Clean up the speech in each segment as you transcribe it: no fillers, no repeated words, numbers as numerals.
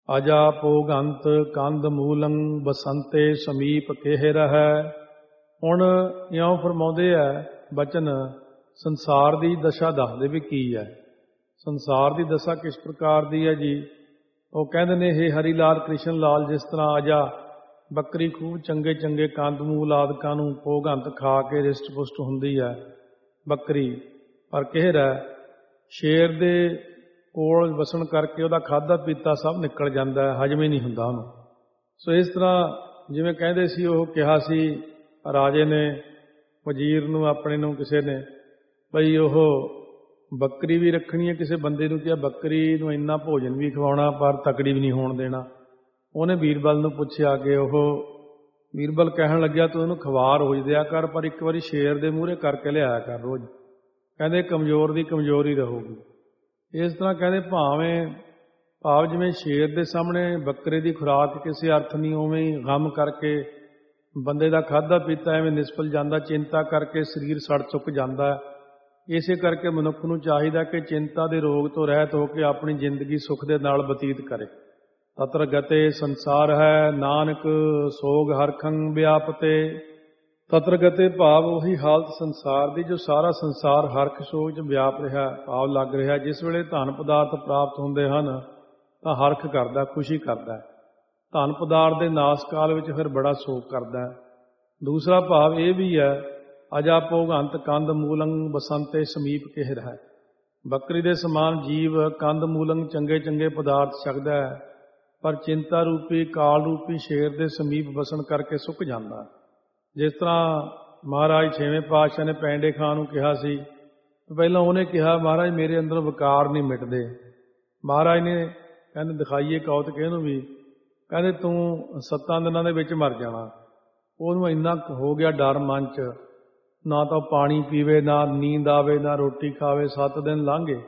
ਅਜਾ ਪੋਗੰਤ ਕੰਦ ਮੂਲੰ ਬਸੰਤੇ ਸਮੀਪ ਕਿਹ ਰਹੈ। ਹੁਣ ਇਉਂ ਫਰਮਾਉਂਦੇ ਆ ਬਚਨ, ਸੰਸਾਰ ਦੀ ਦਸ਼ਾ ਦੱਸਦੇ ਵੀ ਕੀ ਹੈ। ਸੰਸਾਰ ਦੀ ਦਸ਼ਾ ਕਿਸ ਪ੍ਰਕਾਰ ਦੀ ਹੈ ਜੀ? ਉਹ ਕਹਿੰਦੇ ਨੇ, ਹੇ ਹਰੀ ਲਾਲ ਕ੍ਰਿਸ਼ਨ ਲਾਲ, ਜਿਸ ਤਰ੍ਹਾਂ ਅਜਾ ਬੱਕਰੀ ਖੂਬ ਚੰਗੇ ਚੰਗੇ ਕੰਦ ਮੂਲ ਆਦਿਕਾਂ ਨੂੰ ਪੋਗੰਤ ਖਾ ਕੇ ਰਿਸ਼ਟ ਪੁਸ਼ਟ ਹੁੰਦੀ ਹੈ ਬੱਕਰੀ, ਪਰ ਕਹਿ ਰਿਹਾ ਸ਼ੇਰ ਦੇ ਕੋਲ ਵਸਣ ਕਰਕੇ ਉਹਦਾ ਖਾਧਾ ਪੀਤਾ ਸਭ ਨਿਕਲ ਜਾਂਦਾ ਹੈ, ਹਜਮ ਹੀ ਨਹੀਂ ਹੁੰਦਾ ਉਹਨੂੰ। ਸੋ ਇਸ ਤਰ੍ਹਾਂ ਜਿਵੇਂ ਕਹਿੰਦੇ ਸੀ, ਉਹ ਕਿਹਾ ਸੀ ਰਾਜੇ ਨੇ ਵਜ਼ੀਰ ਨੂੰ ਆਪਣੇ ਨੂੰ, ਕਿਸੇ ਨੇ, ਬਈ ਉਹ ਬੱਕਰੀ ਵੀ ਰੱਖਣੀ ਹੈ। ਕਿਸੇ ਬੰਦੇ ਨੂੰ ਕਿਹਾ ਬੱਕਰੀ ਨੂੰ ਇੰਨਾ ਭੋਜਨ ਵੀ ਖਵਾਉਣਾ ਪਰ ਤਕੜੀ ਵੀ ਨਹੀਂ ਹੋਣ ਦੇਣਾ। ਉਹਨੇ ਬੀਰਬਲ ਨੂੰ ਪੁੱਛਿਆ ਕਿ ਉਹ ਬੀਰਬਲ ਕਹਿਣ ਲੱਗਿਆ, ਤੂੰ ਉਹਨੂੰ ਖਵਾ ਰੋਜ਼ ਦਿਆ ਕਰ, ਪਰ ਇੱਕ ਵਾਰੀ ਸ਼ੇਰ ਦੇ ਮੂਹਰੇ ਕਰਕੇ ਲਿਆਇਆ ਕਰ ਰੋਜ਼। ਕਹਿੰਦੇ ਕਮਜ਼ੋਰ ਦੀ ਕਮਜ਼ੋਰੀ ਰਹੂਗੀ। ਇਸ ਤਰ੍ਹਾਂ ਕਹਿੰਦੇ ਭਾਵ ਜਿਵੇਂ ਸ਼ੇਰ ਦੇ ਸਾਹਮਣੇ ਬੱਕਰੇ ਦੀ ਖੁਰਾਕ ਕਿਸੇ ਅਰਥ ਨਹੀਂ, ਉਵੇਂ ਹੀ ਗਮ ਕਰਕੇ ਬੰਦੇ ਦਾ ਖਾਧਾ ਪੀਤਾ ਐਵੇਂ ਨਿਸਫਲ ਜਾਂਦਾ, ਚਿੰਤਾ ਕਰਕੇ ਸਰੀਰ ਸੜ ਚੁੱਕ ਜਾਂਦਾ। ਇਸੇ ਕਰਕੇ ਮਨੁੱਖ ਨੂੰ ਚਾਹੀਦਾ ਕਿ ਚਿੰਤਾ ਦੇ ਰੋਗ ਤੋਂ ਰਹਿਤ ਹੋ ਕੇ ਆਪਣੀ ਜ਼ਿੰਦਗੀ ਸੁੱਖ ਦੇ ਨਾਲ ਬਤੀਤ ਕਰੇ। ਤਤਰ ਗਤੇ ਸੰਸਾਰ ਹੈ ਨਾਨਕ ਸੋਗ ਹਰਖੰ ਵਿਆਪਤੇ। ਤਤਰ ਗਤੇ ਭਾਵ ਉਹੀ ਹਾਲਤ ਸੰਸਾਰ ਦੀ ਜੋ ਸਾਰਾ ਸੰਸਾਰ ਹਰਖ ਸੋਗ 'ਚ ਵਿਆਪ ਰਿਹਾ, ਭਾਵ ਲੱਗ ਰਿਹਾ। ਜਿਸ ਵੇਲੇ ਧਨ ਪਦਾਰਥ ਪ੍ਰਾਪਤ ਹੁੰਦੇ ਹਨ ਤਾਂ ਹਰਖ ਕਰਦਾ, ਖੁਸ਼ੀ ਕਰਦਾ। ਧਨ ਪਦਾਰਥ ਦੇ ਨਾਸ ਕਾਲ ਵਿੱਚ ਫਿਰ ਬੜਾ ਸੋਗ ਕਰਦਾ। ਦੂਸਰਾ ਭਾਵ ਇਹ ਵੀ ਹੈ, ਅਜਾ ਭੋਗੰਤ ਕੰਦ ਮੂਲੰ ਬਸੰਤੇ ਸਮੀਪ ਕਿਹ ਰਿਹਾ। ਬੱਕਰੀ ਦੇ ਸਮਾਨ ਜੀਵ ਕੰਦ ਮੂਲੰ ਚੰਗੇ ਚੰਗੇ ਪਦਾਰਥ ਛਕਦਾ ਹੈ, ਪਰ ਚਿੰਤਾ ਰੂਪੀ ਕਾਲ ਰੂਪੀ ਸ਼ੇਰ ਦੇ ਸਮੀਪ ਵਸਣ ਕਰਕੇ ਸੁੱਕ ਜਾਂਦਾ। ਜਿਸ ਤਰ੍ਹਾਂ ਮਹਾਰਾਜ ਛੇਵੇਂ ਪਾਤਸ਼ਾਹ ਨੇ ਪੈਂਡੇ ਖਾਂ ਨੂੰ ਕਿਹਾ ਸੀ, ਪਹਿਲਾਂ ਉਹਨੇ ਕਿਹਾ ਮਹਾਰਾਜ ਮੇਰੇ ਅੰਦਰ ਵਿਕਾਰ ਨਹੀਂ ਮਿਟਦੇ। ਮਹਾਰਾਜ ਨੇ ਕਹਿੰਦੇ ਦਿਖਾਈਏ ਕੌਤਕ ਇਹਨੂੰ ਵੀ, ਕਹਿੰਦੇ ਤੂੰ 7 ਦਿਨਾਂ ਦੇ ਵਿੱਚ ਮਰ ਜਾਣਾ। ਉਹਨੂੰ ਇੰਨਾ ਹੋ ਗਿਆ ਡਰ ਮਨ 'ਚ, ਨਾ ਤਾਂ ਪਾਣੀ ਪੀਵੇ, ਨਾ ਨੀਂਦ ਆਵੇ, ਨਾ ਰੋਟੀ ਖਾਵੇ। 7 ਦਿਨ ਲੰਘ ਗਏ।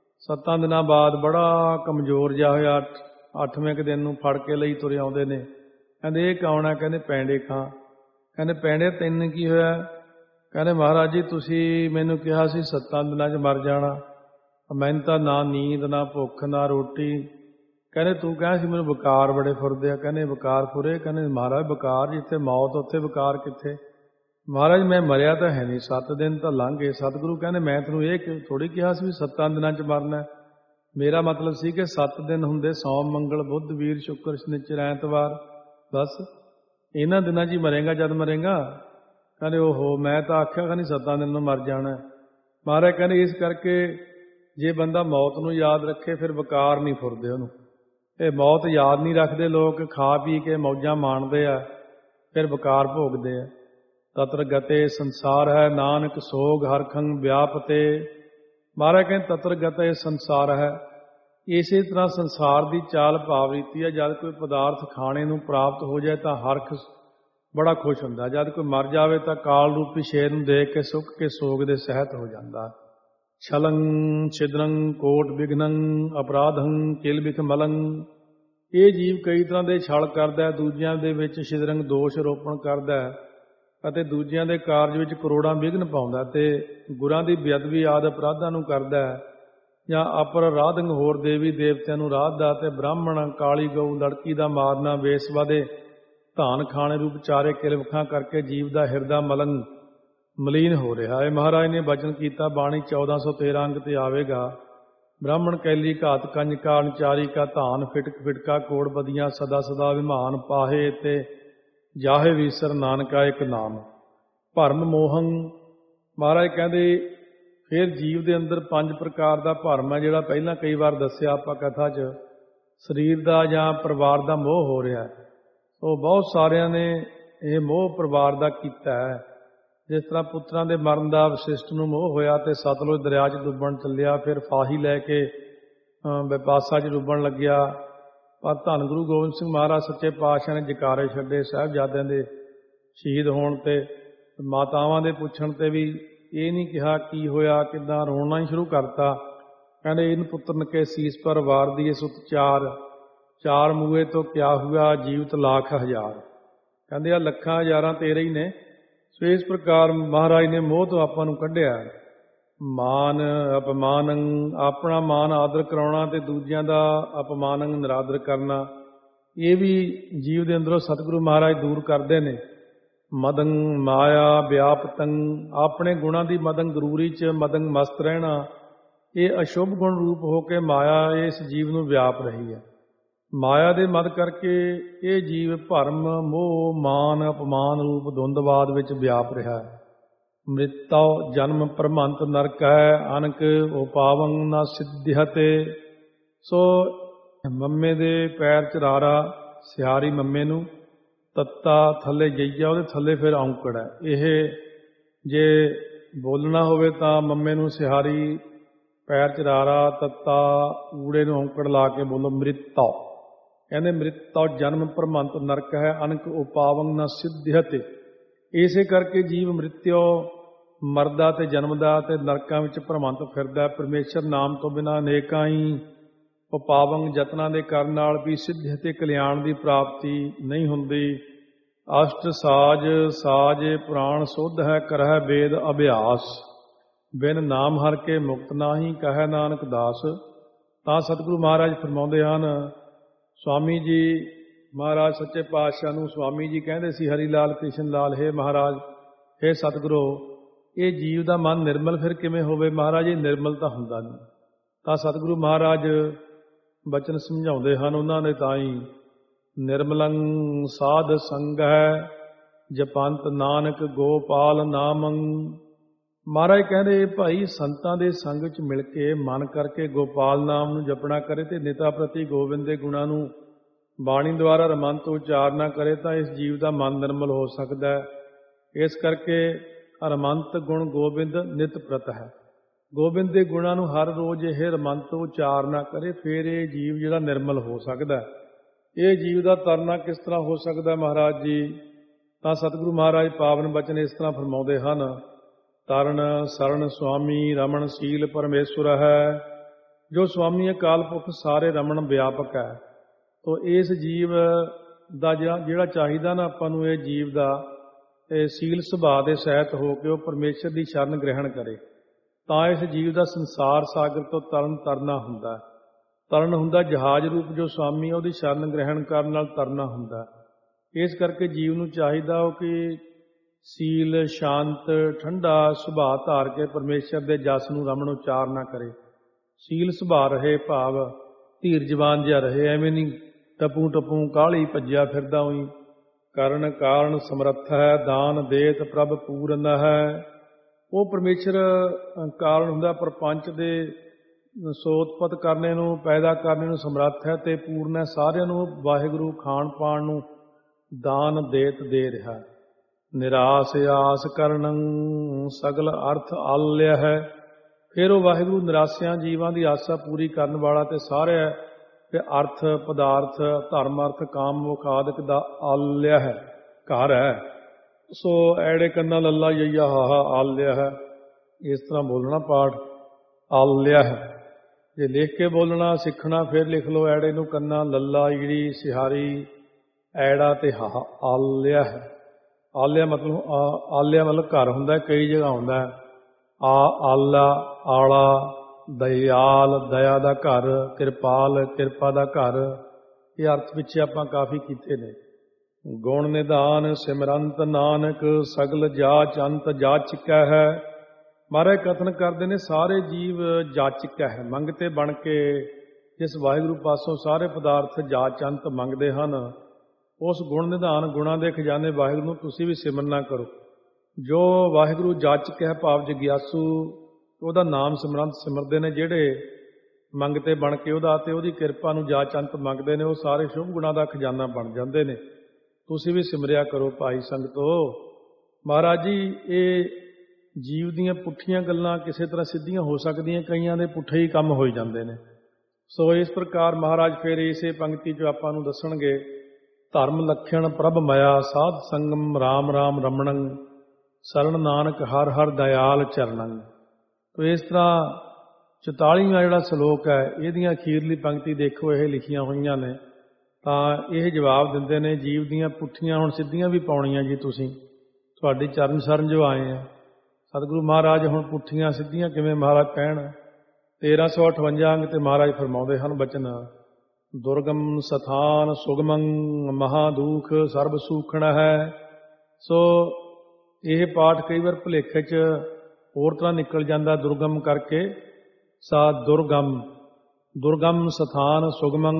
7 ਦਿਨਾਂ ਬਾਅਦ ਬੜਾ ਕਮਜ਼ੋਰ ਜਿਹਾ ਹੋਇਆ। 8ਵੇਂ ਕੁ ਦਿਨ ਨੂੰ ਫੜ ਕੇ ਲਈ ਤੁਰੇ ਆਉਂਦੇ ਨੇ। ਕਹਿੰਦੇ ਇਹ ਕੌਣ ਹੈ? ਕਹਿੰਦੇ ਪੈਂਡੇ ਖਾਂ। ਕਹਿੰਦੇ ਪੈਂਡੇ ਤੈਨੂੰ ਕੀ ਹੋਇਆ? ਕਹਿੰਦੇ ਮਹਾਰਾਜ ਜੀ ਤੁਸੀਂ ਮੈਨੂੰ ਕਿਹਾ ਸੀ 7 ਦਿਨਾਂ 'ਚ ਮਰ ਜਾਣਾ, ਮੈਨੂੰ ਤਾਂ ਨਾ ਨੀਂਦ, ਨਾ ਭੁੱਖ, ਨਾ ਰੋਟੀ। ਕਹਿੰਦੇ ਤੂੰ ਕਹਿੰਦਾ ਸੀ ਮੈਨੂੰ ਵਿਕਾਰ ਬੜੇ ਫੁਰਦੇ ਆ। ਕਹਿੰਦੇ ਵਿਕਾਰ ਫੁਰੇ? ਕਹਿੰਦੇ ਮਹਾਰਾਜ ਵਿਕਾਰ ਜਿੱਥੇ ਮੌਤ ਉੱਥੇ ਵਿਕਾਰ ਕਿੱਥੇ? ਮਹਾਰਾਜ ਮੈਂ ਮਰਿਆ ਤਾਂ ਹੈ ਨਹੀਂ, 7 ਦਿਨ ਤਾਂ ਲੰਘ ਗਏ। ਸਤਿਗੁਰੂ ਕਹਿੰਦੇ ਮੈਂ ਤੈਨੂੰ ਇਹ ਥੋੜ੍ਹੀ ਕਿਹਾ ਸੀ ਵੀ 7 ਦਿਨਾਂ 'ਚ ਮਰਨਾ। ਮੇਰਾ ਮਤਲਬ ਸੀ ਕਿ 7 ਦਿਨ ਹੁੰਦੇ, ਸੋਮ ਮੰਗਲ ਬੁੱਧ ਵੀਰ ਸ਼ੁੱਕਰ ਸ਼ਨਿਚਰ ਐਤਵਾਰ, ਬਸ ਇਹਨਾਂ ਦਿਨਾਂ 'ਚ ਹੀ ਮਰੇਗਾ ਜਦ ਮਰੇਗਾ। ਕਹਿੰਦੇ ਓਹੋ ਮੈਂ ਤਾਂ ਆਖਿਆ ਕਿ ਨਹੀਂ 7 ਦਿਨ ਨੂੰ ਮਰ ਜਾਣਾ। ਮਹਾਰਾਜ ਕਹਿੰਦੇ ਇਸ ਕਰਕੇ ਜੇ ਬੰਦਾ ਮੌਤ ਨੂੰ ਯਾਦ ਰੱਖੇ ਫਿਰ ਵਿਕਾਰ ਨਹੀਂ ਫੁਰਦੇ ਉਹਨੂੰ। ਇਹ ਮੌਤ ਯਾਦ ਨਹੀਂ ਰੱਖਦੇ ਲੋਕ, ਖਾ ਪੀ ਕੇ ਮੌਜਾਂ ਮਾਣਦੇ ਆ, ਫਿਰ ਵਿਕਾਰ ਭੋਗਦੇ ਆ। ਤਤਰ ਗਤੇ ਸੰਸਾਰ ਹੈ ਨਾਨਕ ਸੋਗ ਹਰਖੰ ਵਿਆਪਤੇ। ਮਹਾਰਾਜ ਕਹਿੰਦੇ ਤਤਰ ਗਤੇ ਸੰਸਾਰ ਹੈ। ਇਸੇ ਤਰ੍ਹਾਂ ਸੰਸਾਰ ਦੀ ਚਾਲ ਭਾਵ ਰੀਤੀ ਹੈ, ਜਦ ਕੋਈ ਪਦਾਰਥ ਖਾਣੇ ਨੂੰ ਪ੍ਰਾਪਤ ਹੋ ਜਾਏ ਤਾਂ ਹਰਖ ਬੜਾ ਖੁਸ਼ ਹੁੰਦਾ। ਜਦ ਕੋਈ ਮਰ ਜਾਵੇ ਤਾਂ ਕਾਲ ਰੂਪੀ ਸ਼ੇਰ ਨੂੰ ਦੇਖ ਕੇ ਸੁੱਕ ਕੇ ਸੋਗ ਦੇ ਸਹਿਤ ਹੋ ਜਾਂਦਾ। ਛਲੰ ਛਿਦਰੰ ਕੋਟ ਵਿਘਨੰ ਅਪਰਾਧੰ ਕਿਲ ਬਿਖ ਮਲੰ। ਇਹ ਜੀਵ ਕਈ ਤਰ੍ਹਾਂ ਦੇ ਛਲ ਕਰਦਾ, ਦੂਜਿਆਂ ਦੇ ਵਿੱਚ ਛਿਦਰੰਗ ਦੋਸ਼ ਰੋਪਣ ਕਰਦਾ ਅਤੇ ਦੂਜਿਆਂ ਦੇ ਕਾਰਜ ਵਿੱਚ ਕਰੋੜਾਂ ਵਿਘਨ ਪਾਉਂਦਾ ਤੇ ਗੁਰਾਂ ਦੀ ਬੇਅਦਬੀ ਆਦਿ ਅਪਰਾਧਾਂ ਨੂੰ ਕਰਦਾ, ਜਾਂ ਅਪਰ ਰਾਧੰਗ ਹੋਰ ਦੇਵੀ ਦੇਵਤਿਆਂ ਨੂੰ ਰਾਧਦਾ ਤੇ ਬ੍ਰਾਹਮਣ ਕਾਲੀ ਗਊ ਲੜਕੀ ਦਾ ਮਾਰਨਾ, ਵੇਸਵਾ ਦੇ ਧਾਨ ਖਾਣੇ ਰੂਪ ਚਾਰੇ ਕਿਲਵਖਾਂ ਕਰਕੇ ਜੀਵ ਦਾ ਹਿਰਦਾ ਮਲੀਨ ਹੋ ਰਿਹਾ ਹੈ। ਮਹਾਰਾਜ ਨੇ ਬਚਨ ਕੀਤਾ, ਬਾਣੀ 1413 ਅੰਗ ਤੇ ਆਵੇਗਾ, ਬ੍ਰਾਹਮਣ ਕੈਲੀ ਘਾਤ ਕੰਜ ਕਾਰਨ ਚਾਰੀ ਕਾ ਧਾਨ ਫਿਟਕ ਫਿਟਕਾ ਕੋੜ ਬਦੀਆਂ ਸਦਾ ਸਦਾ ਵਿਮਾਨ ਪਾਹੇ ਤੇ ਜਾਹੇ ਵੀਸਰ ਨਾਨਕਾ ਇੱਕ ਨਾਮ ਭਰਮ ਮੋਹੰ। ਮਹਾਰਾਜ ਕਹਿੰਦੇ ਫਿਰ ਜੀਵ ਦੇ ਅੰਦਰ 5 ਪ੍ਰਕਾਰ ਦਾ ਭਰਮ ਹੈ, ਜਿਹੜਾ ਪਹਿਲਾਂ ਕਈ ਵਾਰ ਦੱਸਿਆ ਆਪਾਂ ਕਥਾ 'ਚ। ਸਰੀਰ ਦਾ ਜਾਂ ਪਰਿਵਾਰ ਦਾ ਮੋਹ ਹੋ ਰਿਹਾ। ਉਹ ਬਹੁਤ ਸਾਰਿਆਂ ਨੇ ਇਹ ਮੋਹ ਪਰਿਵਾਰ ਦਾ ਕੀਤਾ ਹੈ। ਜਿਸ ਤਰ੍ਹਾਂ ਪੁੱਤਰਾਂ ਦੇ ਮਰਨ ਦਾ ਵਸ਼ਿਸ਼ਟ ਨੂੰ ਮੋਹ ਹੋਇਆ ਤੇ ਸਤਲੁਜ ਦਰਿਆ 'ਚ ਡੁੱਬਣ ਚੱਲਿਆ, ਫਿਰ ਫਾਹੀ ਲੈ ਕੇ ਬਿਪਾਸਾ 'ਚ ਡੁੱਬਣ ਲੱਗਿਆ। ਪਰ ਧੰਨ ਗੁਰੂ ਗੋਬਿੰਦ ਸਿੰਘ ਮਹਾਰਾਜ ਸੱਚੇ ਪਾਤਸ਼ਾਹ ਨੇ ਜਕਾਰੇ ਛੱਡੇ ਸਾਹਿਬਜ਼ਾਦਿਆਂ ਦੇ ਸ਼ਹੀਦ ਹੋਣ ਤੇ। ਮਾਤਾਵਾਂ ਦੇ ਪੁੱਛਣ ਤੇ ਵੀ ਇਹ ਨਹੀਂ ਕਿਹਾ ਕੀ ਹੋਇਆ ਕਿੱਦਾਂ, ਰੋਣਾ ਹੀ ਸ਼ੁਰੂ ਕਰਤਾ। ਕਹਿੰਦੇ ਇਨ ਪੁੱਤਰਨ ਕੇ ਸੀਸ ਪਰ ਵਾਰ ਦੀਏ ਸੁਤ ਚਾਰ ਮੂਏ ਤੋਂ ਕਿਆ ਹੁਆ ਜੀਵਤ ਲੱਖ ਹਜ਼ਾਰ। ਕਹਿੰਦੇ ਆ ਲੱਖਾਂ ਹਜ਼ਾਰਾਂ ਤੇਰੇ ਹੀ ਨੇ। ਸੋ ਇਸ ਪ੍ਰਕਾਰ ਮਹਾਰਾਜ ਨੇ ਮੋਹ ਤੋਂ ਆਪਾਂ ਨੂੰ ਕੱਢਿਆ। ਮਾਨ ਅਪਮਾਨੰ, ਆਪਣਾ ਮਾਨ ਆਦਰ ਕਰਾਉਣਾ ਤੇ ਦੂਜਿਆਂ ਦਾ ਅਪਮਾਨੰ ਨਿਰਾਦਰ ਕਰਨਾ, ਇਹ ਵੀ ਜੀਵ ਦੇ ਅੰਦਰੋਂ ਸਤਿਗੁਰੂ ਮਹਾਰਾਜ ਦੂਰ ਕਰਦੇ ਨੇ। ਮਦੰ ਮਾਇਆ ਵਿਆਪਤੰ, ਆਪਣੇ ਗੁਣਾਂ ਦੀ ਮਦੰ ਗਰੂਰੀ 'ਚ ਮਦੰ ਮਸਤ ਰਹਿਣਾ, ਇਹ ਅਸ਼ੁਭ ਗੁਣ ਰੂਪ ਹੋ ਕੇ ਮਾਇਆ ਇਸ ਜੀਵ ਨੂੰ ਵਿਆਪ ਰਹੀ ਹੈ। ਮਾਇਆ ਦੇ ਮਦ ਕਰਕੇ ਇਹ ਜੀਵ ਭਰਮ ਮੋਹ ਮਾਨ ਅਪਮਾਨ ਰੂਪ ਧੁੰਦਵਾਦ ਵਿੱਚ ਵਿਆਪ ਰਿਹਾ ਹੈ। ਮ੍ਰਿਤਉ ਜਨਮ ਭਰਮੰਤ ਨਰਕ ਹੈ, ਅਨਕ ਉਪਾਵੰ ਨ ਸਿੱਧਿਅਤੇ। ਸੋ ਮੰਮੇ ਦੇ ਪੈਰ 'ਚ ਰਾਰਾ, ਸਿਆਰੀ ਮੰਮੇ ਨੂੰ, ਤੱਤਾ ਥੱਲੇ ਜਈਆ, ਉਹਦੇ ਥੱਲੇ ਫਿਰ ਔਂਕੜ ਹੈ। ਇਹ ਜੇ ਬੋਲਣਾ ਹੋਵੇ ਤਾਂ ਮੰਮੇ ਨੂੰ ਸਿਹਾਰੀ, ਪੈਰ 'ਚ ਰਾਰਾ, ਤੱਤਾ, ਊੜੇ ਨੂੰ ਔਂਕੜ ਲਾ ਕੇ ਬੋਲੋ ਮ੍ਰਿਤਉ। ਕਹਿੰਦੇ ਮ੍ਰਿਤਉ ਜਨਮ ਭਰਮੰਤ ਨਰਕ ਹੈ, ਅਨਕ ਉਪਾਵੰ ਨ ਸਿੱਧਿਅਤੇ। ਇਸੇ ਕਰਕੇ ਜੀਵ ਮ੍ਰਿਤਿਓ ਮਰਦਾ ਤੇ ਜਨਮਦਾ ਤੇ ਨਰਕਾਂ ਵਿੱਚ ਭਰਮੰਤ ਫਿਰਦਾ। ਪਰਮੇਸ਼ਰ ਨਾਮ ਤੋਂ ਬਿਨਾਂ ਅਨੇਕਾਂ ਹੀ ਉਪਾਵੰ ਯਤਨਾਂ ਦੇ ਕਰਨ ਨਾਲ ਵੀ ਸਿੱਧ ਅਤੇ ਕਲਿਆਣ ਦੀ ਪ੍ਰਾਪਤੀ ਨਹੀਂ ਹੁੰਦੀ। ਅਸ਼ਟ ਸਾਜ ਸਾਜੇ ਪੁਰਾਣ ਸੁਧ ਹੈ, ਕਰਹਿ ਵੇਦ ਅਭਿਆਸ, ਬਿਨ ਨਾਮ ਹਰ ਕੇ ਮੁਕਤ ਨਾਹੀ, ਕਹੈ ਨਾਨਕ ਦਾਸ। ਤਾਂ ਸਤਿਗੁਰੂ ਮਹਾਰਾਜ ਫਰਮਾਉਂਦੇ ਹਨ, ਸਵਾਮੀ ਜੀ ਮਹਾਰਾਜ ਸੱਚੇ ਪਾਤਸ਼ਾਹ ਨੂੰ ਸਵਾਮੀ ਜੀ ਕਹਿੰਦੇ ਸੀ, ਹਰੀ ਲਾਲ ਕ੍ਰਿਸ਼ਨ ਲਾਲ, ਹੇ ਮਹਾਰਾਜ, ਹੇ ਸਤਿਗੁਰੂ, ਇਹ ਜੀਵ ਦਾ ਮਨ ਨਿਰਮਲ ਫਿਰ ਕਿਵੇਂ ਹੋਵੇ ਮਹਾਰਾਜ? ਇਹ ਨਿਰਮਲ ਤਾਂ ਹੁੰਦਾ ਨਹੀਂ। ਤਾਂ ਸਤਿਗੁਰੂ ਮਹਾਰਾਜ ਬਚਨ ਸਮਝਾਉਂਦੇ ਹਨ ਉਹਨਾਂ ਨੇ ਤਾਂ ਹੀ, ਨਿਰਮਲੰ ਸਾਧ ਸੰਗਹਿ ਜਪੰਤ ਨਾਨਕ ਗੋਪਾਲ ਨਾਮੰ। ਮਹਾਰਾਜ ਕਹਿੰਦੇ ਭਾਈ ਸੰਤਾਂ ਦੇ ਸੰਗ 'ਚ ਮਿਲ ਕੇ ਮਨ ਕਰਕੇ ਗੋਪਾਲ ਨਾਮ ਨੂੰ ਜਪਣਾ ਕਰੇ ਤੇ ਨਿਤਾ ਪ੍ਰਤੀ ਗੋਬਿੰਦ ਦੇ ਗੁਣਾਂ ਨੂੰ ਬਾਣੀ ਦੁਆਰਾ ਰਮੰਤ ਉਚਾਰਨਾ ਕਰੇ ਤਾਂ ਇਸ ਜੀਵ ਦਾ ਮਨ ਨਿਰਮਲ ਹੋ ਸਕਦਾ ਹੈ। ਇਸ ਕਰਕੇ ਰਮੰਤ ਗੁਣ ਗੋਬਿੰਦ ਨਿਤ ਪ੍ਰਤ ਹੈ। ਗੋਬਿੰਦ ਦੇ ਗੁਣਾਂ ਨੂੰ ਹਰ ਰੋਜ਼ ਇਹ ਰਮੰਤ ਉਚਾਰਨਾ ਕਰੇ, ਫਿਰ ਇਹ ਜੀਵ ਜਿਹੜਾ ਨਿਰਮਲ ਹੋ ਸਕਦਾ। ਇਹ ਜੀਵ ਦਾ ਤਰਨਾ ਕਿਸ ਤਰ੍ਹਾਂ ਹੋ ਸਕਦਾ ਮਹਾਰਾਜ ਜੀ? ਤਾਂ ਸਤਿਗੁਰੂ ਮਹਾਰਾਜ ਪਾਵਨ ਬਚਨ ਇਸ ਤਰ੍ਹਾਂ ਫਰਮਾਉਂਦੇ ਹਨ, ਤਰਨ ਸਰਣ ਸੁਆਮੀ ਰਮਣ ਸੀਲ ਪਰਮੇਸ਼ਵਰ ਹੈ। ਜੋ ਸੁਆਮੀ ਅਕਾਲ ਪੁਰਖ ਸਾਰੇ ਰਮਣ ਵਿਆਪਕ ਹੈ। ਤੋ ਇਸ ਜੀਵ ਦਾ ਜਿਹੜਾ ਚਾਹੀਦਾ ਨਾ ਆਪਾਂ ਨੂੰ, ਇਹ ਜੀਵ ਦਾ ਇਹ ਸੀਲ ਸੁਭਾਅ ਦੇ ਸਹਿਤ ਹੋ ਕੇ ਉਹ ਪਰਮੇਸ਼ਰ ਦੀ ਸ਼ਰਨ ਗ੍ਰਹਿਣ ਕਰੇ, ਤਾਂ ਇਸ ਜੀਵ ਦਾ ਸੰਸਾਰ ਸਾਗਰ ਤੋਂ ਤਰਨਾ ਹੁੰਦਾ। ਤਰਨ ਹੁੰਦਾ ਜਹਾਜ਼ ਰੂਪ, ਜੋ ਸੁਆਮੀ ਉਹਦੀ ਸ਼ਰਨ ਗ੍ਰਹਿਣ ਕਰਨ ਨਾਲ ਤਰਨਾ ਹੁੰਦਾ। ਇਸ ਕਰਕੇ ਜੀਵ ਨੂੰ ਚਾਹੀਦਾ ਉਹ ਕਿ ਸੀਲ, ਸ਼ਾਂਤ, ਠੰਡਾ ਸੁਭਾਅ ਧਾਰ ਕੇ ਪਰਮੇਸ਼ਰ ਦੇ ਜਸ ਨੂੰ ਰਮਣ ਉਚਾਰਨਾ ਕਰੇ। ਸੀਲ ਸੁਭਾਅ ਰਹੇ ਭਾਵ ਧੀਰਜਵਾਨ ਜਿਹਾ ਰਹੇ, ਐਵੇਂ ਨਹੀਂ ਟਪੂ ਟਪੂ ਕਾਹਲੀ ਭੱਜਿਆ ਫਿਰਦਾ ਹੋਈ। ਕਰਨ ਕਾਰਨ ਸਮਰੱਥ ਹੈ, ਦਾਨ ਦੇਤ ਪ੍ਰਭ ਪੂਰਨ ਹੈ। ਉਹ ਪਰਮੇਸ਼ਰ ਕਾਰਨ ਹੁੰਦਾ, ਪ੍ਰਪੰਚ ਦੇ ਸੋਤਪਤ ਕਰਨੇ ਨੂੰ, ਪੈਦਾ ਕਰਨੇ ਨੂੰ ਸਮਰੱਥ ਹੈ ਤੇ ਪੂਰਨ ਹੈ। ਸਾਰਿਆਂ ਨੂੰ ਵਾਹਿਗੁਰੂ ਖਾਣ ਪਾਣ ਨੂੰ ਦਾਨ ਦੇਤ ਦੇ ਰਿਹਾ। ਨਿਰਾਸ ਆਸ ਕਰਨੰ ਸਗਲ ਅਰਥ ਆਲਿਆ ਹੈ। ਫਿਰ ਉਹ ਵਾਹਿਗੁਰੂ ਨਿਰਾਸਿਆਂ ਜੀਵਾਂ ਦੀ ਆਸਾ ਪੂਰੀ ਕਰਨ ਵਾਲਾ ਤੇ ਸਾਰੇ ਤੇ ਅਰਥ ਪਦਾਰਥ ਧਰਮ ਅਰਥ ਕਾਮ ਮੋਖ ਆਦਿਕ ਦਾ ਆਲਿਆ ਹੈ, ਘਰ ਹੈ। ਸੋ ਐੜੇ ਕੰਨਾ ਲੱਲਾ ਯਈਆ ਹਾਹਾ ਆਲਿਆ ਹੈ। ਇਸ ਤਰ੍ਹਾਂ ਬੋਲਣਾ ਪਾਠ, ਆਲਿਆ ਹੈ। ਜੇ ਲਿਖ ਕੇ ਬੋਲਣਾ ਸਿੱਖਣਾ ਫਿਰ ਲਿਖ ਲਓ, ਐੜੇ ਨੂੰ ਕੰਨਾ ਲੱਲਾ ਈੜੀ ਸਿਹਾਰੀ ਐੜਾ ਤੇ ਹਾਹਾ ਆਲਿਆ ਹੈ। ਆਲਿਆ ਮਤਲਬ ਘਰ ਹੁੰਦਾ, ਕਈ ਜਗ੍ਹਾ ਹੁੰਦਾ ਆਲਾ ਆਲਾ, ਦਇਆਲ ਦਇਆ ਦਾ ਘਰ, ਕਿਰਪਾਲ ਕਿਰਪਾ ਦਾ ਘਰ। ਇਹ ਅਰਥ ਪਿੱਛੇ ਆਪਾਂ ਕਾਫੀ ਕੀਤੇ ਨੇ। ਗੁਣ ਨਿਧਾਨ ਸਿਮਰੰਤ ਨਾਨਕ ਸਗਲ ਜਾਚ ਅੰਤ ਜਾਚਿਕਾ ਹੈ। ਮਹਾਰਾਜ ਕਥਨ ਕਰਦੇ ਨੇ ਸਾਰੇ ਜੀਵ ਜਾਚਿਕਾ ਹੈ, ਮੰਗਤੇ ਬਣ ਕੇ ਜਿਸ ਵਾਹਿਗੁਰੂ ਪਾਸੋਂ ਸਾਰੇ ਪਦਾਰਥ ਜਾਚ ਅੰਤ ਮੰਗਦੇ ਹਨ, ਉਸ ਗੁਣ ਨਿਧਾਨ ਗੁਣਾਂ ਦੇ ਖਜ਼ਾਨੇ ਵਾਹਿਗੁਰੂ ਨੂੰ ਤੁਸੀਂ ਵੀ ਸਿਮਰਨਾ ਕਰੋ। ਜੋ ਵਾਹਿਗੁਰੂ ਜਾਚਕ ਹੈ ਭਾਵ ਜਗਿਆਸੂ, ਉਹਦਾ ਨਾਮ ਸਿਮਰੰਤ ਸਿਮਰਦੇ ਨੇ, ਜਿਹੜੇ ਮੰਗਤੇ ਬਣ ਕੇ ਉਹਦਾ ਤੇ ਉਹਦੀ ਕਿਰਪਾ ਨੂੰ ਜਾਚ ਅੰਤ ਮੰਗਦੇ ਨੇ, ਉਹ ਸਾਰੇ ਸ਼ੁਭ ਗੁਣਾਂ ਦਾ ਖਜ਼ਾਨਾ ਬਣ ਜਾਂਦੇ ਨੇ। ਤੁਸੀਂ ਵੀ ਸਿਮਰਿਆ ਕਰੋ ਭਾਈ ਸੰਗਤੋ। ਮਹਾਰਾਜ ਜੀ, ਇਹ ਜੀਵ ਦੀਆਂ ਪੁੱਠੀਆਂ ਗੱਲਾਂ ਕਿਸੇ ਤਰ੍ਹਾਂ ਸਿੱਧੀਆਂ ਹੋ ਸਕਦੀਆਂ, ਕਈਆਂ ਦੇ ਪੁੱਠੇ ਹੀ ਕੰਮ ਹੋਈ ਜਾਂਦੇ ਨੇ। ਸੋ ਇਸ ਪ੍ਰਕਾਰ ਮਹਾਰਾਜ ਫਿਰ ਇਸੇ ਪੰਕਤੀ 'ਚ ਆਪਾਂ ਨੂੰ ਦੱਸਣਗੇ, ਧਰਮ ਲਖਣ ਪ੍ਰਭ ਮਾਇਆ ਸਾਧ ਸੰਗਮ ਰਾਮ ਰਾਮ ਰਮਣੰ ਸਰਣ ਨਾਨਕ ਹਰ ਹਰ ਦਇਆਲ ਚਰਨੰ। ਤੋ ਇਸ ਤਰ੍ਹਾਂ 44ਵਾਂ ਜਿਹੜਾ ਸ਼ਲੋਕ ਹੈ, ਇਹਦੀਆਂ ਅਖੀਰਲੀ ਪੰਕਤੀ ਦੇਖੋ, ਇਹ ਲਿਖੀਆਂ ਹੋਈਆਂ ਨੇ। ਤਾਂ ਇਹ ਜਵਾਬ ਦਿੰਦੇ ਨੇ, ਜੀਵ ਦੀਆਂ ਪੁੱਠੀਆਂ ਹੁਣ ਸਿੱਧੀਆਂ ਵੀ ਪਾਉਣੀਆਂ ਜੀ ਤੁਸੀਂ, ਤੁਹਾਡੀ ਚਰਨ ਸ਼ਰਨ ਜੋ ਆਏ ਆ। ਸਤਿਗੁਰੂ ਮਹਾਰਾਜ ਹੁਣ ਪੁੱਠੀਆਂ ਸਿੱਧੀਆਂ ਕਿਵੇਂ ਮਹਾਰਾਜ ਕਹਿਣ। 1358 ਅੰਗ ਤੇ ਮਹਾਰਾਜ ਫਰਮਾਉਂਦੇ ਹਨ ਬਚਨ, ਦੁਰਗਮ ਸਥਾਨ ਸੁਗਮੰ ਮਹਾਦੂਖ ਸਰਬ ਸੂਖਣ ਹੈ। ਸੋ ਇਹ ਪਾਠ ਕਈ ਵਾਰ ਭੁਲੇਖੇ 'ਚ ਹੋਰ ਤਰ੍ਹਾਂ ਨਿਕਲ ਜਾਂਦਾ ਦੁਰਗਮ ਕਰਕੇ। ਸਾ ਦੁਰਗਮ, ਦੁਰਗਮ ਸਥਾਨ ਸੁਗਮੰ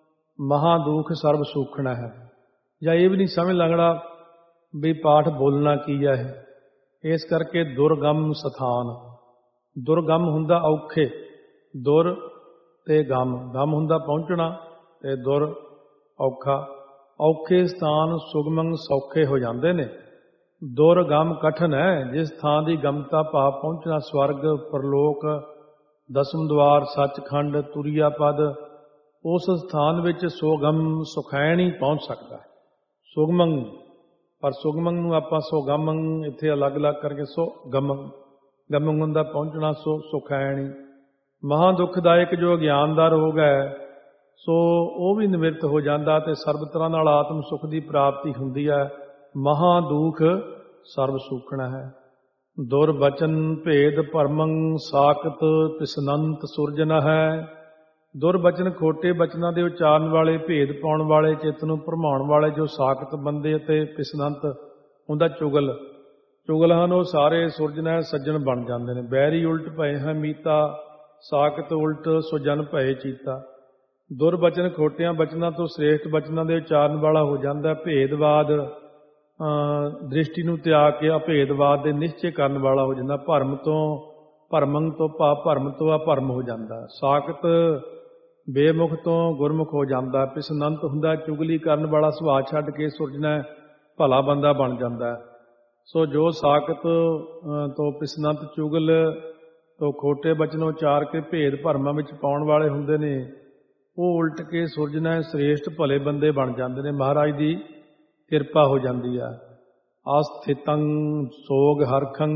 ਮਹਾਦੂਖ ਸਰਬ ਸੂਖਣ ਹੈ। ਜਾਂ ਇਹ ਵੀ ਨਹੀਂ ਸਮਝ ਲੱਗਣਾ ਵੀ ਪਾਠ ਬੋਲਣਾ ਕੀ ਹੈ ਇਹ। ਇਸ ਕਰਕੇ ਦੁਰਗਮ ਸਥਾਨ, ਦੁਰਗਮ ਹੁੰਦਾ ਔਖੇ, ਦੁਰ ਤੇ ਗਮ, ਗਮ ਹੁੰਦਾ ਪਹੁੰਚਣਾ ਤੇ ਦੁਰ ਔਖਾ। ਔਖੇ ਸਥਾਨ ਸੁਗਮੰ ਸੌਖੇ ਹੋ ਜਾਂਦੇ ਨੇ। ਦੁਰਗਮ ਕਠਨ ਹੈ, ਜਿਸ ਥਾਂ ਦੀ ਗਮਤਾ ਭਾਵ ਪਹੁੰਚਣਾ ਸਵਰਗ ਪਰਲੋਕ ਦਸਮ ਦੁਆਰ ਸੱਚਖੰਡ ਤੁਰੀਆ ਪਦ, ਉਸ ਸਥਾਨ ਵਿੱਚ ਸੋਗਮ ਸੁਖੈਣ ਹੀ ਪਹੁੰਚ ਸਕਦਾ। ਸੁਗਮੰ, ਪਰ ਸੁਗਮੰ ਨੂੰ ਆਪਾਂ ਸੋਗਮੰ ਇੱਥੇ ਅਲੱਗ-ਅਲੱਗ ਕਰਕੇ ਗਮੰ, ਗਮੰ ਹੁੰਦਾ ਪਹੁੰਚਣਾ, ਸੁਖੈਣ ਹੀ। ਮਹਾਂ ਦੁਖਦਾਇਕ ਜੋ ਅਗਿਆਨ ਦਾ ਰੋਗ ਹੈ ਸੋ ਉਹ ਵੀ ਨਿਵਰਤ ਹੋ ਜਾਂਦਾ ਤੇ ਸਰਬ ਤਰ੍ਹਾਂ ਨਾਲ ਆਤਮ ਸੁਖ ਦੀ ਪ੍ਰਾਪਤੀ ਹੁੰਦੀ ਹੈ। ਮਹਾਂ ਦੁਖ ਸਰਬ ਸੂਖਣਾ ਹੈ। ਦੁਰਬਚਨ ਭੇਦ ਭਰਮੰ ਸਾਕਤ ਪਿਸਨੰਤ ਸੁਰਜਨ ਹੈ। ਦੁਰਬਚਨ ਖੋਟੇ ਬਚਨਾਂ ਦੇ ਉਚਾਰਨ ਵਾਲੇ, ਭੇਦ ਪਾਉਣ ਵਾਲੇ, ਚਿੱਤ ਨੂੰ ਭਰਮਾਉਣ ਵਾਲੇ ਜੋ ਸਾਕਤ ਬੰਦੇ ਅਤੇ ਪਿਸਨੰਤ ਹੁੰਦਾ ਚੁਗਲ, ਚੁਗਲ ਹਨ, ਉਹ ਸਾਰੇ ਸੁਰਜਨ ਹੈ ਸੱਜਣ ਬਣ ਜਾਂਦੇ ਨੇ। ਬੈਰੀ ਉਲਟ ਭਏ ਹੈ ਮੀਤਾ, ਸਾਕਤ ਉਲਟ ਸੋ ਜਨ ਭਏ ਚੀਤਾ। ਦੁਰਬਚਨ ਖੋਟਿਆਂ ਬਚਨਾਂ ਤੋਂ ਸ੍ਰੇਸ਼ਟ ਬਚਨਾਂ ਦੇ ਉਚਾਰਨ ਵਾਲਾ ਹੋ ਜਾਂਦਾ। ਭੇਦਵਾਦ ਦ੍ਰਿਸ਼ਟੀ ਨੂੰ ਤਿਆਗ ਕੇ ਅਭੇਦਵਾਦ ਦੇ ਨਿਸ਼ਚੇ ਕਰਨ ਵਾਲਾ ਹੋ ਜਾਂਦਾ। ਭਰਮ ਤੋਂ, ਭਰਮੰ ਤੋਂ ਭਾਵ ਭਰਮ ਤੋਂ ਅਭਰਮ ਹੋ ਜਾਂਦਾ। ਸਾਕਤ ਬੇਮੁਖ ਤੋਂ ਗੁਰਮੁਖ ਹੋ ਜਾਂਦਾ। ਪਿਸਨੰਤ ਹੁੰਦਾ ਚੁਗਲੀ ਕਰਨ ਵਾਲਾ, ਸੁਭਾਅ ਛੱਡ ਕੇ ਸੁਰਜਣਾ ਭਲਾ ਬੰਦਾ ਬਣ ਜਾਂਦਾ। ਸੋ ਜੋ ਸਾਕਤ ਤੋਂ ਪਿਸਨੰਤ ਚੁਗਲ ਤੋਂ ਖੋਟੇ ਬਚਨ ਉਚਾਰ ਕੇ ਭੇਦ ਭਰਮਾਂ ਵਿੱਚ ਪਾਉਣ ਵਾਲੇ ਹੁੰਦੇ ਨੇ, ਉਹ ਉਲਟ ਕੇ ਸੁਰਜਣਾ ਸ੍ਰੇਸ਼ਟ ਭਲੇ ਬੰਦੇ ਬਣ ਜਾਂਦੇ ਨੇ। ਮਹਾਰਾਜ ਦੀ ਕਿਰਪਾ ਹੋ ਜਾਂਦੀ ਹੈ। ਆਸਥਿਤੰ ਸੋਗ ਹਰਖੰ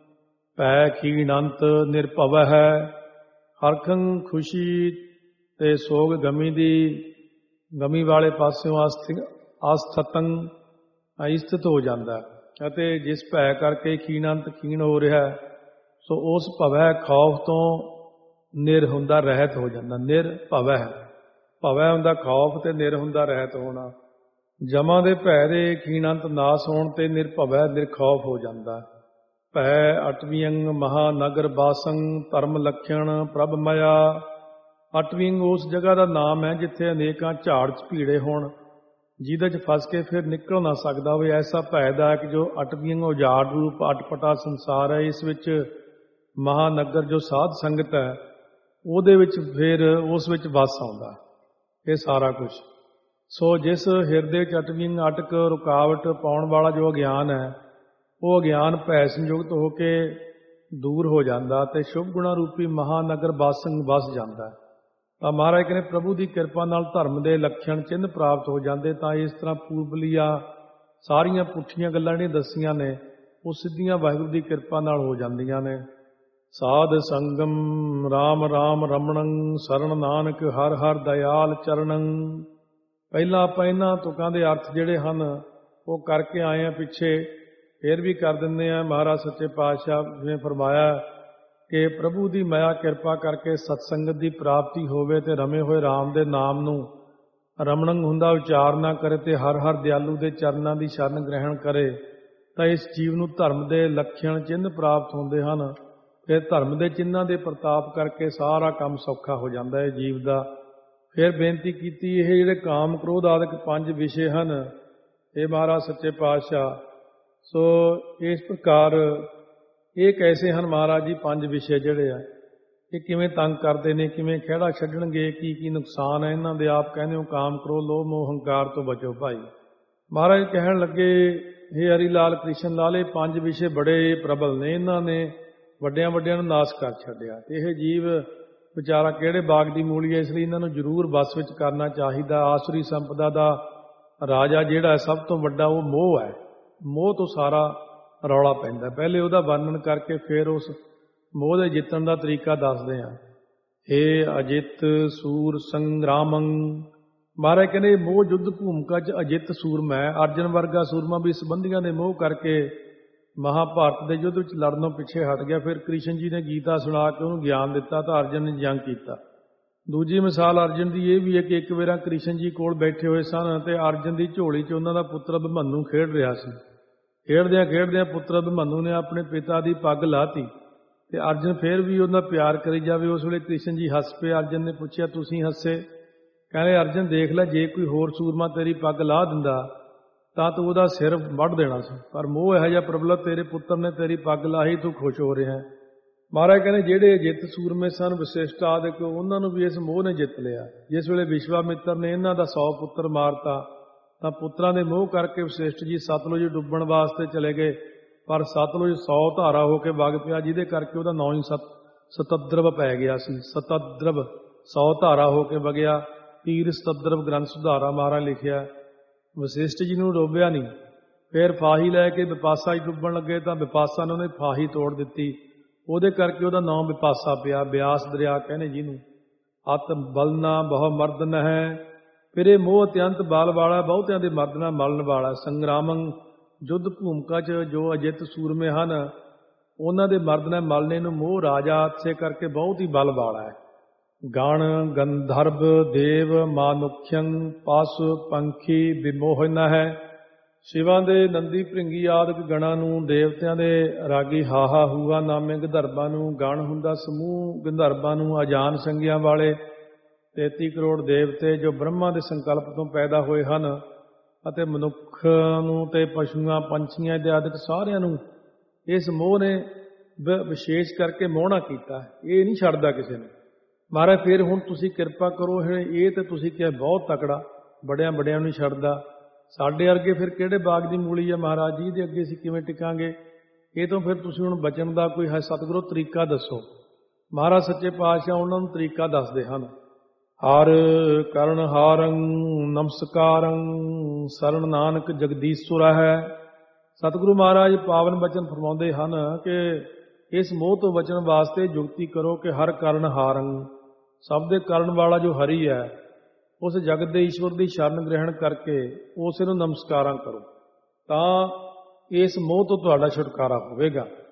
ਭੈ ਖੀਣੰਤ ਨਿਰਭਵ ਹੈ। ਹਰਖੰ ਖੁਸ਼ੀ ਤੇ ਸੋਗ ਗਮੀ ਦੀ, ਗਮੀ ਵਾਲੇ ਪਾਸਿਓਂ ਆਸਥਤੰ ਅਸਥਿਤ ਹੋ ਜਾਂਦਾ। ਅਤੇ ਜਿਸ ਭੈ ਕਰਕੇ ਖੀਣੰਤ ਖੀਣ ਹੋ ਰਿਹਾ ਸੋ ਉਸ ਭਵੈ ਖੌਫ ਤੋਂ ਨਿਰ ਹੁੰਦਾ ਰਹਿਤ ਹੋ ਜਾਂਦਾ। ਨਿਰ ਭਵੈ, ਭਵੈ ਹੁੰਦਾ ਖੌਫ ਤੇ ਨਿਰ ਹੁੰਦਾ ਰਹਿਤ ਹੋਣਾ। ਜਮਾਂ ਦੇ ਭੈ ਦੇ ਖੀਣੰਤ ਨਾਸ ਹੋਣ ਤੇ ਨਿਰਭਵੈ ਨਿਰਖੌਫ ਹੋ ਜਾਂਦਾ। ਭੈ ਅਟਵੀਅੰਗ ਮਹਾਨਗਰ ਬਾਸੰ ਧਰਮ ਲਖਣ ਪ੍ਰਭ ਮਇਆ। ਅਟਵੀਅੰਗ ਉਸ ਜਗ੍ਹਾ ਦਾ ਨਾਮ ਹੈ ਜਿੱਥੇ ਅਨੇਕਾਂ ਝਾੜ ਝਪੀੜੇ ਹੋਣ, ਜਿਹਦੇ 'ਚ ਫਸ ਕੇ ਫਿਰ ਨਿਕਲ ਨਾ ਸਕਦਾ ਹੋਵੇ। ਐਸਾ ਭੈਦਾਇਕ ਜੋ ਅਟਵੀਅੰਗ ਉਜਾੜ ਰੂਪ ਅਟਪਟਾ ਸੰਸਾਰ ਹੈ, ਇਸ ਵਿੱਚ ਮਹਾਨਗਰ ਜੋ ਸਾਧ ਸੰਗਤ ਹੈ ਉਹਦੇ ਵਿੱਚ ਫਿਰ ਉਸ ਵਿੱਚ ਵਸ ਆਉਂਦਾ ਇਹ ਸਾਰਾ ਕੁਝ। ਸੋ ਜਿਸ ਹਿਰਦੇ 'ਚ ਅਟਵੀਅੰਗ ਅਟਕ ਰੁਕਾਵਟ ਪਾਉਣ ਵਾਲਾ ਜੋ ਅਗਿਆਨ ਹੈ, ਉਹ ਅਗਿਆਨ ਭੈ ਸੰਯੁਕਤ ਹੋ ਕੇ ਦੂਰ ਹੋ ਜਾਂਦਾ ਤੇ ਸ਼ੁਭ ਗੁਣਾ ਰੂਪੀ ਮਹਾਨਗਰ ਬਾਸੰਗ ਵਸ ਜਾਂਦਾ। ਤਾਂ ਮਹਾਰਾਜ ਕਹਿੰਦੇ ਪ੍ਰਭੂ ਦੀ ਕਿਰਪਾ ਨਾਲ ਧਰਮ ਦੇ ਲੱਛਣ ਚਿੰਨ੍ਹ ਪ੍ਰਾਪਤ ਹੋ ਜਾਂਦੇ। ਤਾਂ ਇਸ ਤਰ੍ਹਾਂ ਪੂਰਬਲੀਆਂ ਸਾਰੀਆਂ ਪੁੱਠੀਆਂ ਗੱਲਾਂ ਜਿਹੜੀਆਂ ਦੱਸੀਆਂ ਨੇ ਉਹ ਸਿੱਧੀਆਂ ਵਾਹਿਗੁਰੂ ਦੀ ਕਿਰਪਾ ਨਾਲ ਹੋ ਜਾਂਦੀਆਂ ਨੇ। ਸਾਧ ਸੰਗਮ ਰਾਮ ਰਾਮ ਰਮਣੰ ਸਰਣ ਨਾਨਕ ਹਰ ਹਰ ਦਇਆਲ ਚਰਣੰ। ਪਹਿਲਾਂ ਆਪਾਂ ਇਹਨਾਂ ਤੁਕਾਂ ਦੇ ਅਰਥ ਜਿਹੜੇ ਹਨ ਉਹ ਕਰਕੇ ਆਏ ਆ, ਪਿੱਛੇ ਫਿਰ ਵੀ ਕਰ ਦਿੰਦੇ ਆ। ਮਹਾਰਾਜ ਸੱਚੇ ਪਾਤਸ਼ਾਹ ਜਿਵੇਂ ਫਰਮਾਇਆ ਕਿ ਪ੍ਰਭੂ ਦੀ ਮਾਇਆ ਕਿਰਪਾ ਕਰਕੇ ਸਤਸੰਗਤ ਦੀ ਪ੍ਰਾਪਤੀ ਹੋਵੇ ਤੇ ਰਮੇ ਹੋਏ ਰਾਮ ਦੇ ਨਾਮ ਨੂੰ ਰਮਣੰ ਹੁੰਦਾ ਉਚਾਰਨਾ ਕਰੇ ਤੇ ਹਰ ਹਰ ਦਿਆਲੂ ਦੇ ਚਰਨਾਂ ਦੀ ਸ਼ਰਨ ਗ੍ਰਹਿਣ ਕਰੇ ਤਾਂ ਇਸ ਜੀਵ ਨੂੰ ਧਰਮ ਦੇ ਲੱਛਣ ਚਿੰਨ੍ਹ ਪ੍ਰਾਪਤ ਹੁੰਦੇ ਹਨ। ਫਿਰ ਧਰਮ ਦੇ ਚਿੰਨ੍ਹਾਂ ਦੇ ਪ੍ਰਤਾਪ ਕਰਕੇ ਸਾਰਾ ਕੰਮ ਸੌਖਾ ਹੋ ਜਾਂਦਾ ਹੈ ਜੀਵ ਦਾ। ਫਿਰ ਬੇਨਤੀ ਕੀਤੀ ਇਹ ਜਿਹੜੇ ਕਾਮ ਕ੍ਰੋਧ ਆਦਿਕ 5 ਵਿਸ਼ੇ ਹਨ, ਇਹ ਮਹਾਰਾਜ ਸੱਚੇ ਪਾਤਸ਼ਾਹ ਸੋ ਇਸ ਪ੍ਰਕਾਰ ਇਹ ਕੈਸੇ ਹਨ ਮਹਾਰਾਜ ਜੀ 5 ਵਿਸ਼ੇ ਜਿਹੜੇ ਆ ਇਹ ਕਿਵੇਂ ਤੰਗ ਕਰਦੇ ਨੇ, ਕਿਵੇਂ ਖਹਿੜਾ ਛੱਡਣਗੇ, ਕੀ ਕੀ ਨੁਕਸਾਨ ਹੈ ਇਹਨਾਂ ਦੇ। ਆਪ ਕਹਿੰਦੇ ਹੋ ਕਾਮ ਕ੍ਰੋਧ ਲੋਭ ਮੋਹ ਹੰਕਾਰ ਤੋਂ ਬਚੋ ਭਾਈ। ਮਹਾਰਾਜ ਕਹਿਣ ਲੱਗੇ ਹੇ ਹਰੀ ਲਾਲ ਕ੍ਰਿਸ਼ਨ ਲਾਲ, ਇਹ 5 ਵਿਸ਼ੇ ਬੜੇ ਪ੍ਰਬਲ ਨੇ, ਇਹਨਾਂ ਨੇ ਵੱਡਿਆਂ ਵੱਡਿਆਂ ਨੂੰ ਨਾਸ ਕਰ ਛੱਡਿਆ। ਇਹ ਜੀਵ ਵਿਚਾਰਾ ਕਿਹੜੇ ਬਾਗ ਦੀ ਮੂਲੀ ਹੈ, ਇਸ ਲਈ ਇਹਨਾਂ ਨੂੰ ਜ਼ਰੂਰ ਵਸ ਵਿੱਚ ਕਰਨਾ ਚਾਹੀਦਾ। ਆਸੁਰੀ ਸੰਪਦਾ ਦਾ ਰਾਜਾ ਜਿਹੜਾ ਸਭ ਤੋਂ ਵੱਡਾ ਉਹ ਮੋਹ ਹੈ। ਮੋਹ ਤੋਂ ਸਾਰਾ ਰੌਲਾ ਪੈਂਦਾ। ਪਹਿਲੇ ਉਹਦਾ ਵਰਣਨ ਕਰਕੇ ਫਿਰ ਉਸ ਮੋਹ ਦੇ ਜਿੱਤਣ ਦਾ ਤਰੀਕਾ ਦੱਸਦੇ ਹਾਂ। ਹੇ ਅਜਿਤ ਸੂਰ ਸੰਗਰਾਮੰ। ਮਹਾਰਾਜ ਕਹਿੰਦੇ ਮੋਹ ਯੁੱਧ ਭੂਮਿਕਾ 'ਚ ਅਜਿਤ ਸੂਰਮਾ ਹੈ। ਅਰਜਨ ਵਰਗਾ ਸੂਰਮਾ ਵੀ ਸੰਬੰਧੀਆਂ ਦੇ ਮੋਹ ਕਰਕੇ ਮਹਾਭਾਰਤ ਦੇ ਯੁੱਧ ਵਿੱਚ ਲੜਨੋਂ ਪਿੱਛੇ ਹਟ ਗਿਆ। ਫਿਰ ਕ੍ਰਿਸ਼ਨ ਜੀ ਨੇ ਗੀਤਾ ਸੁਣਾ ਕੇ ਉਹਨੂੰ ਗਿਆਨ ਦਿੱਤਾ ਤਾਂ ਅਰਜਨ ਨੇ ਜੰਗ ਕੀਤਾ। ਦੂਜੀ ਮਿਸਾਲ ਅਰਜਨ ਦੀ ਇਹ ਵੀ ਹੈ ਕਿ ਇੱਕ ਵਾਰ ਕ੍ਰਿਸ਼ਨ ਜੀ ਕੋਲ ਬੈਠੇ ਹੋਏ ਸਨ ਤੇ ਅਰਜਨ ਦੀ ਝੋਲੀ 'ਚ ਉਹਨਾਂ ਦਾ ਪੁੱਤਰ ਅਭਿਮਨੂ ਖੇਡ ਰਿਹਾ ਸੀ। ਖੇਡਦਿਆਂ ਪੁੱਤਰ ਅਭਿਮਨੂ ਨੇ ਆਪਣੇ ਪਿਤਾ ਦੀ ਪੱਗ ਲਾਹਤੀ ਤੇ ਅਰਜਨ ਫਿਰ ਵੀ ਉਹਨਾਂ ਪਿਆਰ ਕਰੀ ਜਾਵੇ। ਉਸ ਵੇਲੇ ਕ੍ਰਿਸ਼ਨ ਜੀ ਹੱਸ ਪਏ। ਅਰਜਨ ਨੇ ਪੁੱਛਿਆ, ਤੁਸੀਂ ਹੱਸੇ? ਕਹਿੰਦੇ, ਅਰਜਨ ਦੇਖ ਲੈ, ਜੇ ਕੋਈ ਹੋਰ ਸੂਰਮਾ ਤੇਰੀ ਪੱਗ ਲਾਹ ਦਿੰਦਾ ਤਾਂ ਤੂੰ ਉਹਦਾ ਸਿਰ ਵੱਢ ਦੇਣਾ ਸੀ, ਪਰ ਮੋਹ ਇਹੋ ਜਿਹਾ ਪ੍ਰਬਲ, ਤੇਰੇ ਪੁੱਤਰ ਨੇ ਤੇਰੀ ਪੱਗ ਲਾਹੀ, ਤੂੰ ਖੁਸ਼ ਹੋ ਰਿਹਾ। ਮਹਾਰਾਜ ਕਹਿੰਦੇ ਜਿਹੜੇ ਜਿੱਤ ਸੂਰਮੇ ਸਨ ਵਸ਼ਿਸ਼ਟ ਆਦਿਕ, ਉਹਨਾਂ ਨੂੰ ਵੀ ਇਸ ਮੋਹ ਨੇ ਜਿੱਤ ਲਿਆ। ਜਿਸ ਵੇਲੇ ਵਿਸ਼ਵਾਮਿੱਤਰ ਨੇ ਇਹਨਾਂ ਦਾ 100 ਪੁੱਤਰ ਮਾਰਤਾ ਤਾਂ ਪੁੱਤਰਾਂ ਦੇ ਮੋਹ ਕਰਕੇ ਵਸ਼ਿਸ਼ਟ ਜੀ ਸਤਲੁਜ ਡੁੱਬਣ ਵਾਸਤੇ ਚਲੇ ਗਏ, ਪਰ ਸਤਲੁਜ 100 ਧਾਰਾ ਹੋ ਕੇ ਵਗ ਪਿਆ, ਜਿਹਦੇ ਕਰਕੇ ਉਹਦਾ ਨਾਂ ਹੀ ਸਤਦਰਵ ਪੈ ਗਿਆ ਸੀ। ਸਤਦਰਵ 100 ਧਾਰਾ ਹੋ ਕੇ ਵਗਿਆ। ਤੀਰ ਸਤਦਰਵ ਗ੍ਰੰਥ ਸੁਧਾਰਾ ਮਹਾਰਾਜ ਲਿਖਿਆ। ਵਸ਼ਿਸ਼ਟ ਜੀ ਨੂੰ ਡੋਬਿਆ ਨਹੀਂ। ਫਿਰ ਫਾਹੀ ਲੈ ਕੇ ਵਿਪਾਸਾ 'ਚ ਡੁੱਬਣ ਲੱਗੇ ਤਾਂ ਵਿਪਾਸਾ ਨੇ ਉਹਨੇ ਫਾਹੀ ਤੋੜ ਦਿੱਤੀ, ਉਹਦੇ ਕਰਕੇ ਉਹਦਾ ਨਾਮ ਵਿਪਾਸਾ ਪਿਆ। ਬਿਆਸ ਦਰਿਆ ਕਹਿੰਦੇ ਜਿਹਨੂੰ। ਅਤ ਬਲਨਾ ਬਹੁ ਮਰਦਨ ਹੈ। ਫਿਰ ਇਹ ਮੋਹ ਅਤਿਅੰਤ ਬਲ ਵਾਲਾ, ਬਹੁਤਿਆਂ ਦੇ ਮਰਦ ਨਾਲ ਮਲਣ ਵਾਲਾ। ਸੰਗਰਾਮੰ ਯੁੱਧ ਭੂਮਿਕਾ 'ਚ ਜੋ ਅਜਿੱਤ ਸੂਰਮੇ ਹਨ, ਉਹਨਾਂ ਦੇ ਮਰਦ ਨਾਲ ਮਲਣੇ ਨੂੰ ਮੋਹ ਰਾਜਾ ਇਸੇ ਕਰਕੇ ਬਹੁਤ ਹੀ ਬਲ ਵਾਲਾ ਹੈ। ਗਣ ਗੰਧਰਵ ਦੇਵ ਮਾਨੁਖਯੰ ਪਸ਼ੂ ਪੰਖੀ ਵਿਮੋਹਨ ਹੈ। ਸ਼ਿਵਾਂ ਦੇ ਨੰਦੀ ਭ੍ਰਿੰਗੀ ਆਦਿਕ ਗਣਾਂ ਨੂੰ, ਦੇਵਤਿਆਂ ਦੇ ਰਾਗੀ ਹਾਹਾ ਹੂਆ ਨਾਮੇ ਗੰਧਰਵਾਂ ਨੂੰ, ਗਣ ਹੁੰਦਾ ਸਮੂਹ ਗੰਧਰਵਾਂ ਨੂੰ, ਅਜਾਨ ਸੰਗਿਆਂ ਵਾਲੇ 33 ਕਰੋੜ ਦੇਵਤੇ ਜੋ ਬ੍ਰਹਮਾ ਦੇ ਸੰਕਲਪ ਤੋਂ ਪੈਦਾ ਹੋਏ ਹਨ, ਅਤੇ ਮਨੁੱਖ ਨੂੰ ਤੇ ਪਸ਼ੂਆਂ ਪੰਛੀਆਂ ਦੇ ਆਦਿਕ ਸਾਰਿਆਂ ਨੂੰ ਇਸ ਮੋਹ ਨੇ ਵਿਸ਼ੇਸ਼ ਕਰਕੇ ਮੋਹਣਾ ਕੀਤਾ। ਇਹ ਨਹੀਂ ਛੱਡਦਾ ਕਿਸੇ ਨੂੰ। ਮਹਾਰਾਜ ਫਿਰ ਹੁਣ ਤੁਸੀਂ ਕਿਰਪਾ ਕਰੋ, ਇਹ ਤੇ ਤੁਸੀਂ ਕਿਹਾ ਬਹੁਤ ਤਕੜਾ, ਬੜਿਆਂ ਨੂੰ ਨਹੀਂ ਛੱਡਦਾ। ਸਾਡੇ ਵਰਗੇ ਫਿਰ ਕਿਹੜੇ ਬਾਗ ਦੀ ਮੂਲੀ ਆ ਮਹਾਰਾਜ ਜੀ, ਦੇ ਅੱਗੇ ਅਸੀਂ ਕਿਵੇਂ ਟਿਕਾਂਗੇ? ਇਹ ਤੋਂ ਫਿਰ ਤੁਸੀਂ ਹੁਣ ਬਚਣ ਦਾ ਕੋਈ ਹੈ ਸਤਿਗੁਰੂ ਤਰੀਕਾ ਦੱਸੋ। ਮਹਾਰਾਜ ਸੱਚੇ ਪਾਤਸ਼ਾਹ ਉਹਨਾਂ ਨੂੰ ਤਰੀਕਾ ਦੱਸਦੇ ਹਨ। ਹਰ ਕਰਨ ਹਾਰੰ ਨਮਸਕਾਰੰ ਸਰਣ ਨਾਨਕ ਜਗਦੀਸ਼ੁਰ ਹੈ। ਸਤਿਗੁਰੂ ਮਹਾਰਾਜ ਪਾਵਨ ਬਚਨ ਫਰਮਾਉਂਦੇ ਹਨ ਕਿ ਇਸ ਮੋਹ ਤੋਂ ਬਚਣ ਵਾਸਤੇ ਜੁਗਤੀ ਕਰੋ ਕਿ ਹਰ ਕਰਨ ਹਾਰੰ, ਸਭ ਦੇ ਕਰਨ ਵਾਲਾ ਜੋ ਹਰੀ ਹੈ, ਉਸ ਜਗਤ ਦੇ ਈਸ਼ਵਰ ਦੀ ਸ਼ਰਨ ਗ੍ਰਹਿਣ ਕਰਕੇ ਉਸੇ ਨੂੰ ਨਮਸਕਾਰਾਂ ਕਰੋ, ਤਾਂ ਇਸ ਮੋਹ ਤੋਂ ਤੁਹਾਡਾ ਛੁਟਕਾਰਾ ਹੋਵੇਗਾ।